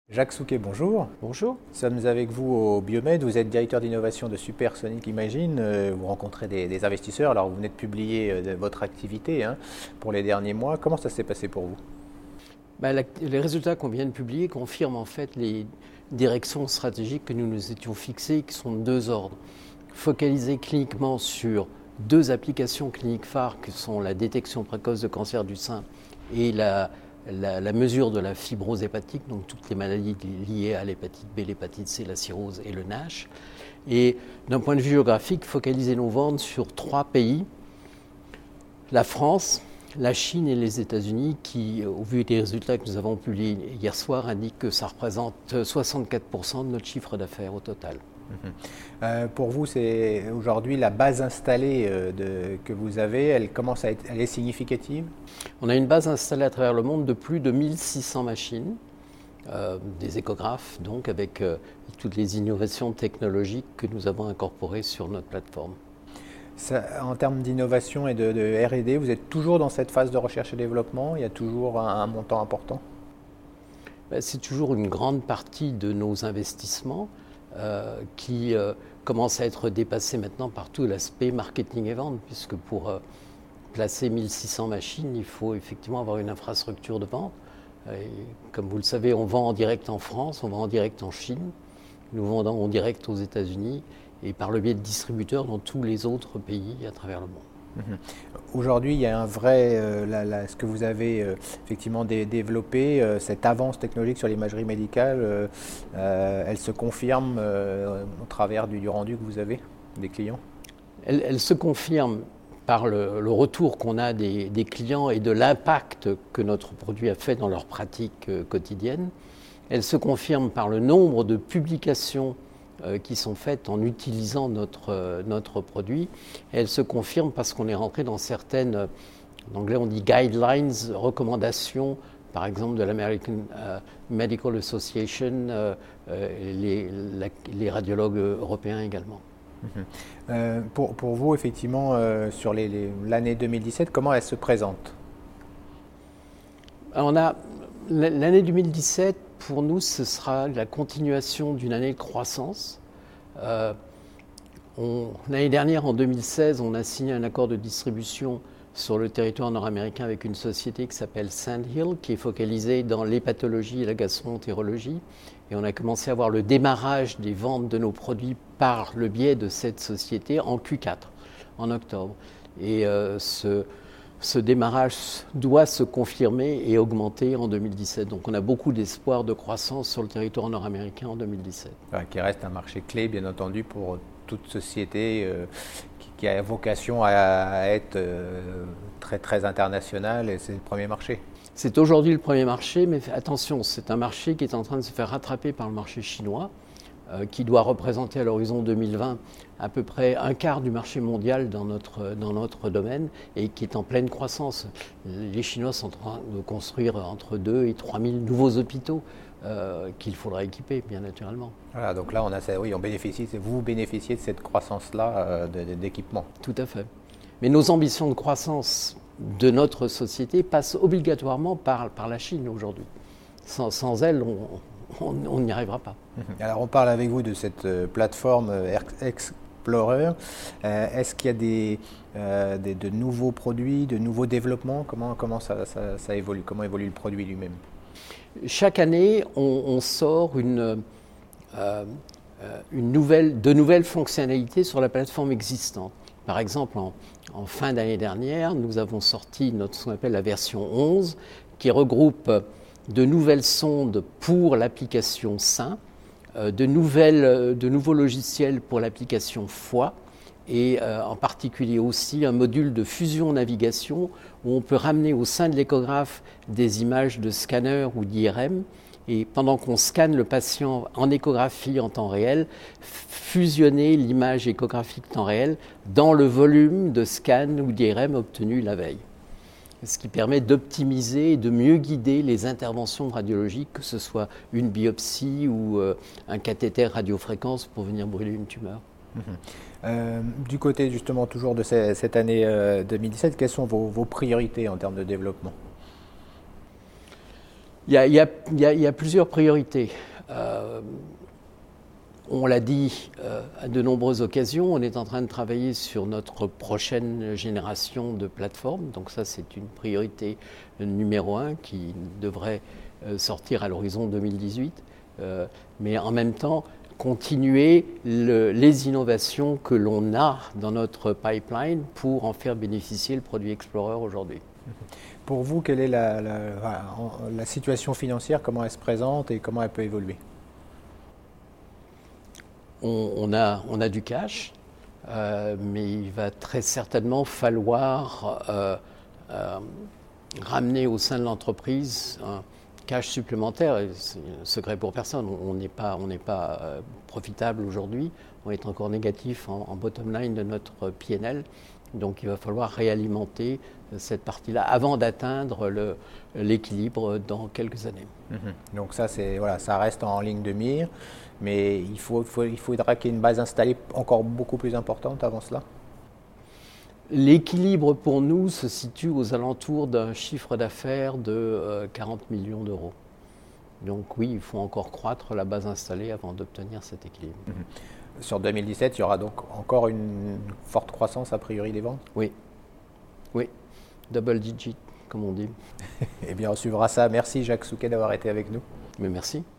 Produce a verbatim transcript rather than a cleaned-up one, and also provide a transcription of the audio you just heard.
Jacques Souquet, bonjour. Bonjour. Nous sommes avec vous au Biomed. Vous êtes directeur d'innovation de Supersonic Imagine. Vous rencontrez des, des investisseurs. Alors, vous venez de publier euh, votre activité hein, pour les derniers mois. Comment ça s'est passé pour vous? Ben, la, les résultats qu'on vient de publier confirment en fait les directions stratégiques que nous nous étions fixées, qui sont de deux ordres. Focaliser cliniquement sur deux applications cliniques phares, que sont la détection précoce de cancer du sein et la La, la mesure de la fibrose hépatique, donc toutes les maladies liées à l'hépatite B, l'hépatite C, la cirrhose et le NASH. Et d'un point de vue géographique, focaliser nos ventes sur trois pays, la France, la Chine et les États-Unis, qui, au vu des résultats que nous avons publiés hier soir, indiquent que ça représente soixante-quatre pour cent de notre chiffre d'affaires au total. Mmh. Euh, pour vous, c'est aujourd'hui la base installée euh, de, que vous avez, elle commence à être, elle est significative? On a une base installée à travers le monde de plus de mille six cents machines, euh, des échographes, donc avec euh, toutes les innovations technologiques que nous avons incorporées sur notre plateforme. Ça, en termes d'innovation et de, de R et D, vous êtes toujours dans cette phase de recherche et développement? Il y a toujours un, un montant important? Ben, c'est toujours une grande partie de nos investissements. Euh, qui euh, commence à être dépassé maintenant par tout l'aspect marketing et vente, puisque pour euh, placer mille six cents machines, il faut effectivement avoir une infrastructure de vente. Et comme vous le savez, on vend en direct en France, on vend en direct en Chine, nous vendons en direct aux États-Unis et par le biais de distributeurs dans tous les autres pays à travers le monde. Mmh. Aujourd'hui, il y a un vrai, euh, la, la, ce que vous avez euh, effectivement dé, développé, euh, cette avance technologique sur l'imagerie médicale, euh, euh, elle se confirme euh, au travers du, du rendu que vous avez des clients? Elle, elle se confirme par le, le retour qu'on a des, des clients et de l'impact que notre produit a fait dans leur pratique euh, quotidienne. Elle se confirme par le nombre de publications Euh, qui sont faites en utilisant notre, euh, notre produit. Et elle se confirme parce qu'on est rentré dans certaines, euh, en anglais on dit guidelines, recommandations, par exemple de l'American euh, Medical Association, euh, euh, les, la, les radiologues européens également. Mmh. Euh, pour, pour vous, effectivement, euh, sur les, les, l'année deux mille dix-sept, comment elle se présente? Alors on a l'année deux mille dix-sept. Pour nous, ce sera la continuation d'une année de croissance. Euh, on, l'année dernière, en deux mille seize, on a signé un accord de distribution sur le territoire nord-américain avec une société qui s'appelle Sandhill, qui est focalisée dans l'hépatologie et la gastroentérologie. Et on a commencé à voir le démarrage des ventes de nos produits par le biais de cette société en Q quatre, en octobre. Et euh, ce... Ce démarrage doit se confirmer et augmenter en deux mille dix-sept. Donc on a beaucoup d'espoir de croissance sur le territoire nord-américain en deux mille dix-sept. Ouais, qui reste un marché clé, bien entendu, pour toute société euh, qui, qui a vocation à, à être euh, très, très internationale, et c'est le premier marché. C'est aujourd'hui le premier marché, mais attention, c'est un marché qui est en train de se faire rattraper par le marché chinois, euh, qui doit représenter à l'horizon deux mille vingt à peu près un quart du marché mondial dans notre, dans notre domaine et qui est en pleine croissance. Les Chinois sont en train de construire entre deux et trois mille nouveaux hôpitaux euh, qu'il faudra équiper, bien naturellement. Voilà, donc là, on a, oui, on bénéficie, vous bénéficiez de cette croissance-là euh, de, de, d'équipement. Tout à fait. Mais nos ambitions de croissance de notre société passent obligatoirement par, par la Chine aujourd'hui. Sans, sans elle, on n'y arrivera pas. Alors, on parle avec vous de cette euh, plateforme euh, Explorer. Euh, est-ce qu'il y a des, euh, des, de nouveaux produits, de nouveaux développements? Comment, comment ça, ça, ça évolue? Comment évolue le produit lui-même? Chaque année, on, on sort une, euh, une nouvelle, de nouvelles fonctionnalités sur la plateforme existante. Par exemple, en, en fin d'année dernière, nous avons sorti notre, ce qu'on appelle la version onze, qui regroupe de nouvelles sondes pour l'application sein, De, nouvelles, de nouveaux logiciels pour l'application foie et euh, en particulier aussi un module de fusion-navigation où on peut ramener au sein de l'échographe des images de scanner ou d'I R M et pendant qu'on scanne le patient en échographie en temps réel, fusionner l'image échographique temps réel dans le volume de scan ou d'I R M obtenu la veille. Ce qui permet d'optimiser et de mieux guider les interventions radiologiques, que ce soit une biopsie ou euh, un cathéter radiofréquence pour venir brûler une tumeur. Mmh. Euh, du côté justement toujours de ces, cette année euh, deux mille dix-sept, quelles sont vos, vos priorités en termes de développement? Il y a, il y a, il y a, il y a plusieurs priorités. Euh, on l'a dit euh, à de nombreuses occasions, on est en train de travailler sur notre prochaine génération de plateformes. Donc ça, c'est une priorité numéro un qui devrait euh, sortir à l'horizon deux mille dix-huit. Euh, mais en même temps, continuer le, les innovations que l'on a dans notre pipeline pour en faire bénéficier le produit Explorer aujourd'hui. Pour vous, quelle est la, la, la situation financière, comment elle se présente et comment elle peut évoluer? on, on, a, on a du cash, euh, mais il va très certainement falloir euh, euh, ramener au sein de l'entreprise un cash supplémentaire. C'est un secret pour personne, on n'est pas, on n'est pas euh, profitable aujourd'hui, on est encore négatif en, en bottom line de notre P and L. Donc il va falloir réalimenter cette partie-là avant d'atteindre le, l'équilibre dans quelques années. Mmh. Donc ça, c'est, voilà, ça reste en ligne de mire, mais il, faut, faut, il faudra qu'il y ait une base installée encore beaucoup plus importante avant cela. L'équilibre pour nous se situe aux alentours d'un chiffre d'affaires de euh, quarante millions d'euros. Donc oui, il faut encore croître la base installée avant d'obtenir cet équilibre. Mmh. Sur deux mille dix-sept, il y aura donc encore une forte croissance a priori des ventes? Oui, oui, double digit, comme on dit. Eh bien, on suivra ça. Merci Jacques Souquet d'avoir été avec nous. Mais merci.